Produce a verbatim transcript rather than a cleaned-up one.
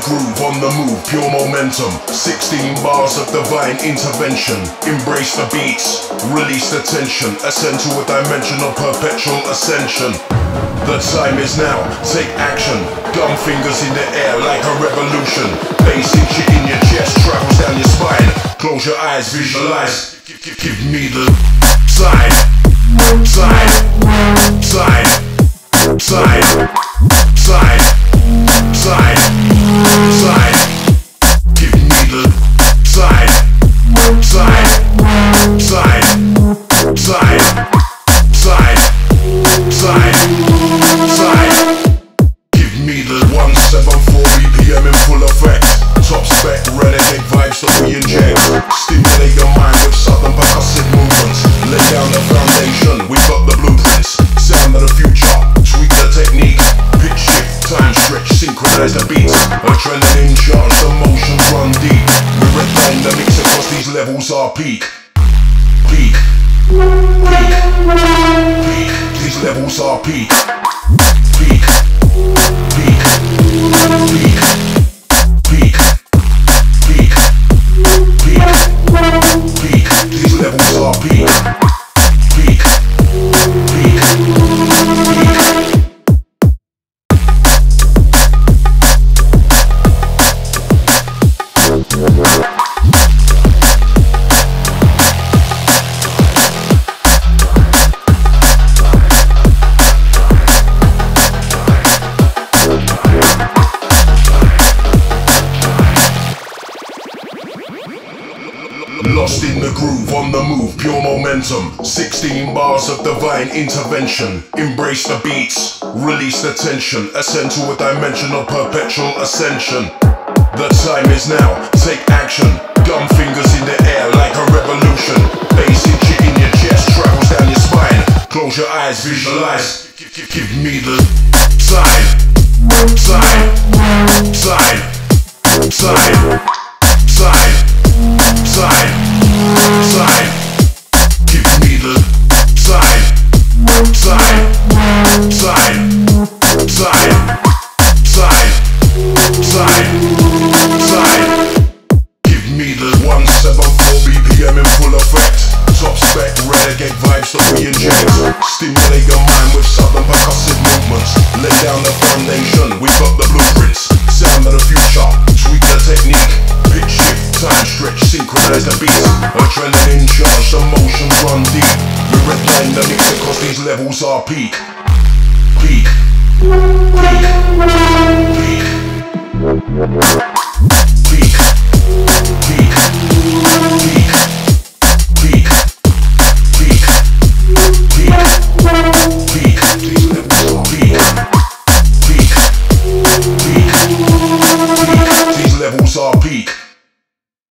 groove, on the move, pure momentum. Sixteen bars of divine intervention. Embrace the beats, release the tension. Ascend to a dimension of perpetual ascension. The time is now, take action. Gum fingers in the air like a revolution. Bass itch in your chest, travels down your spine. Close your eyes, visualize. Give, give, give me the side, side, side, side, side, side, side. Give me the side, side, side, side, side, side, side. Give me the one seventy-four B P M in full effect. Top spec, renegade vibes that we inject. Stimulate your mind with southern percussive movements. Lay down the foundation, we've got the blueprints. Sound of the future, tweak the technique. Pitch shift, time stretch, synchronize the beats. Adrenaline charge, the motions run deep. We redline the mix across these levels are peak. Peak, peak, peak. These levels are peak. Peak, peak, peak, peak, peak, peak, peak. These levels are peak. Peak, peak, peak. Lost in the groove, on the move, pure momentum. Sixteen bars of divine intervention. Embrace the beats, release the tension. Ascend to a dimension of perpetual ascension. The time is now, take action. Gum fingers in the air like a revolution. Bass itch in your chest, travels down your spine. Close your eyes, visualize. Give, give, give me the side, side, side, side, side, side, side. Give me the side, side, side, side, side, side, side. Give me the one seventy-four B P M in full effect. Top spec, renegade vibes that we inject. Stimulate your mind with southern percussive movements. Lay down the foundation, we've got the blueprints. Sound of the future, tweak the technique. Pitch shift, time stretch, synchronize the beats. Adrenaline charge, the motions run deep. We redline the mix across these levels are peak. Peak.